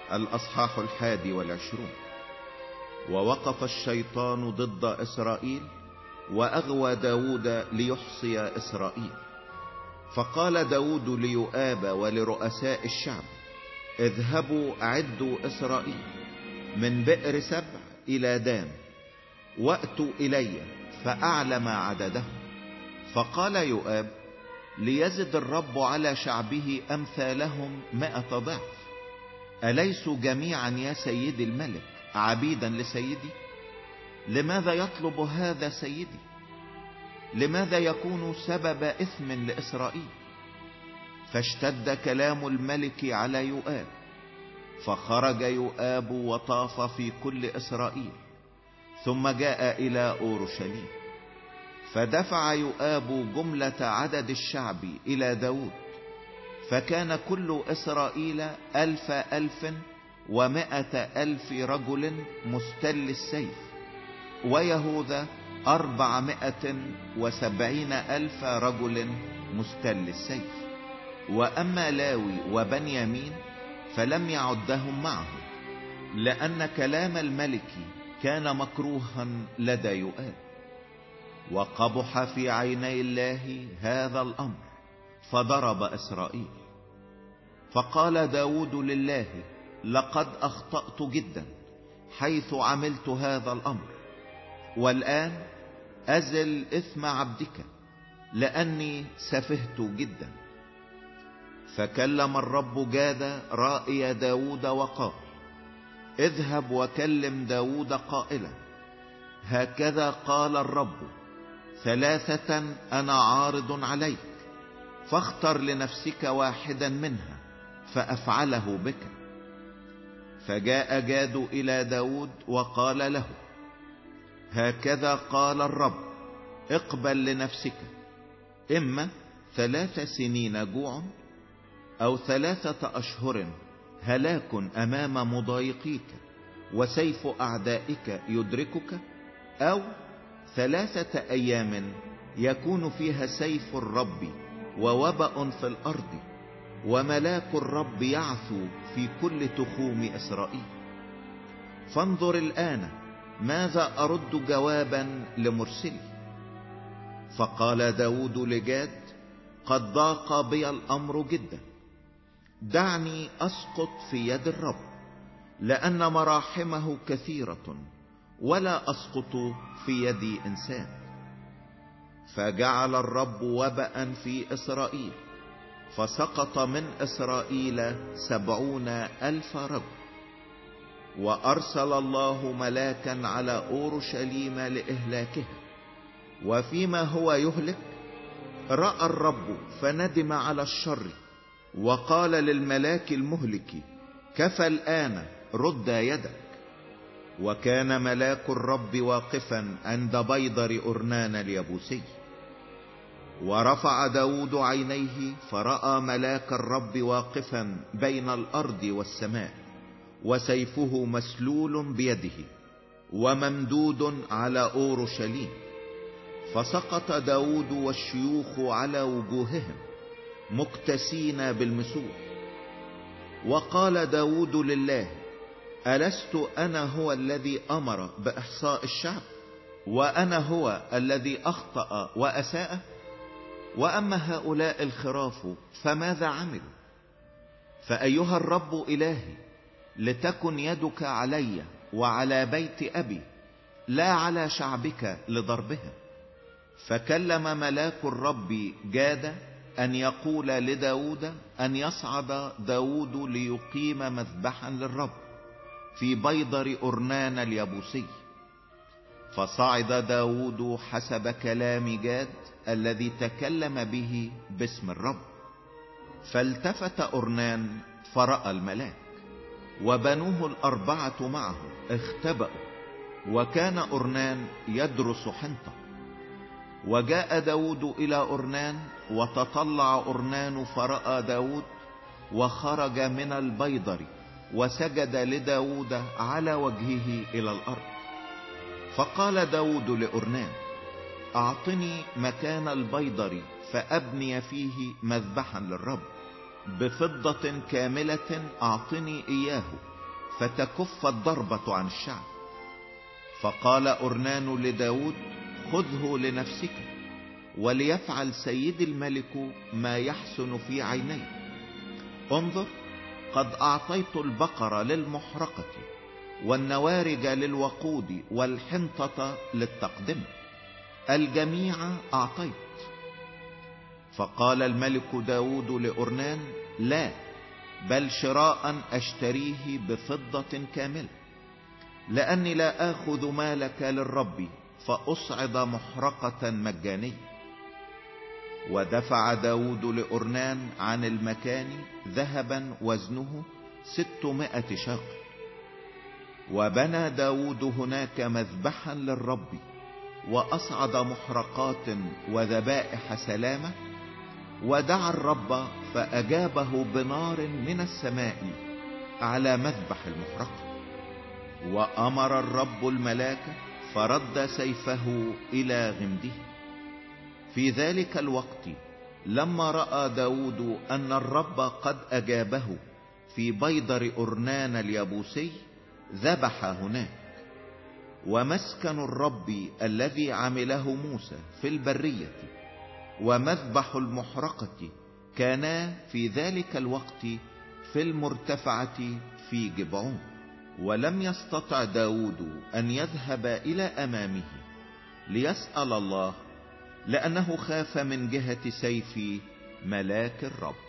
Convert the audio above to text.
الأصحاح 21. ووقف الشيطان ضد إسرائيل وأغوى داود ليحصي إسرائيل. فقال داود ليؤاب ولرؤساء الشعب: اذهبوا أعدوا إسرائيل من بئر سبع إلى دان، وأتوا إلي فأعلم عددهم. فقال يؤاب: ليزد الرب على شعبه أمثالهم 100 ضعف. أليسوا جميعا يا سيدي الملك عبيدا لسيدي؟ لماذا يطلب هذا سيدي؟ لماذا يكون سبب إثم لإسرائيل؟ فاشتد كلام الملك على يؤاب، فخرج يؤاب وطاف في كل إسرائيل، ثم جاء إلى أورشليم. فدفع يؤاب جملة عدد الشعب إلى داود، فكان كل إسرائيل 1,100,000 رجل مستل السيف، ويهوذا 470,000 رجل مستل السيف. وأما لاوي وبنيامين فلم يعدهم معه، لأن كلام الملك كان مكروها لدى يؤاب. وقبح في عيني الله هذا الأمر، فضرب إسرائيل. فقال داود لله: لقد أخطأت جدا حيث عملت هذا الأمر، والآن أزل إثم عبدك، لأني سفهت جدا. فكلم الرب جاد رائي داود وقال: اذهب وكلم داود قائلا: هكذا قال الرب: 3 أنا عارض عليك، فاختر لنفسك واحدا منها فأفعله بك. فجاء جاد إلى داود وقال له: هكذا قال الرب: اقبل لنفسك إما 3 سنين جوع، أو 3 أشهر هلاك أمام مضايقيك وسيف أعدائك يدركك، أو 3 أيام يكون فيها سيف الرب ووبأ في الأرض، وملاك الرب يعثو في كل تخوم إسرائيل. فانظر الآن ماذا أرد جوابا لمرسلي. فقال داود لجاد: قد ضاق بي الأمر جدا، دعني أسقط في يد الرب، لأن مراحمه كثيرة، ولا أسقط في يد إنسان. فجعل الرب وبأ في إسرائيل، فسقط من إسرائيل 70,000 رجل. وأرسل الله ملاكا على أورشليم لإهلاكها، وفيما هو يهلك رأى الرب فندم على الشر، وقال للملاك المهلك: كفى الآن، رد يدك. وكان ملاك الرب واقفا عند بيضر أرنان اليبوسي. ورفع داود عينيه فرأى ملاك الرب واقفا بين الأرض والسماء، وسيفه مسلول بيده وممدود على أورشليم. فسقط داود والشيوخ على وجوههم مكتسين بالمسوح. وقال داود لله: ألست أنا هو الذي أمر بإحصاء الشعب، وأنا هو الذي أخطأ وأساء؟ وأما هؤلاء الخراف فماذا عملوا؟ فأيها الرب إلهي، لتكن يدك علي وعلى بيت أبي، لا على شعبك لضربهم. فكلم ملاك الرب جاد أن يقول لداود أن يصعد داود ليقيم مذبحا للرب في بيضر أرنان اليبوسي. فصعد داود حسب كلام جاد الذي تكلم به باسم الرب. فالتفت أرنان فرأى الملاك، وبنوه 4 معه اختبأوا، وكان أرنان يدرس حنطة. وجاء داود إلى أرنان، وتطلع أرنان فرأى داود، وخرج من البيضر وسجد لداود على وجهه إلى الأرض. فقال داود لأرنان: أعطني مكان البيضر فأبني فيه مذبحا للرب، بفضة كاملة أعطني إياه فتكف الضربة عن الشعب. فقال أرنان لداود: خذه لنفسك، وليفعل سيد الملك ما يحسن في عيني. انظر، قد أعطيت البقرة للمحرقة والنوارج للوقود والحنطة للتقدمة، الجميع أعطيت. فقال الملك داود لأرنان: لا، بل شراء أشتريه بفضة كاملة، لأني لا آخذ مالك للرب فأصعد محرقة مجانية. ودفع داود لأرنان عن المكان ذهبا وزنه 600 شاقل. وبنى داود هناك مذبحا للرب، وأصعد محرقات وذبائح سلامة، ودعا الرب فأجابه بنار من السماء على مذبح المحرقة. وأمر الرب الملاك فرد سيفه إلى غمده. في ذلك الوقت لما رأى داود أن الرب قد أجابه في بيضر أرنان اليبوسي، ذبح هناك. ومسكن الرب الذي عمله موسى في البرية ومذبح المحرقة كانا في ذلك الوقت في المرتفعة في جبعون. ولم يستطع داود أن يذهب إلى أمامه ليسأل الله، لأنه خاف من جهة سيف ملاك الرب.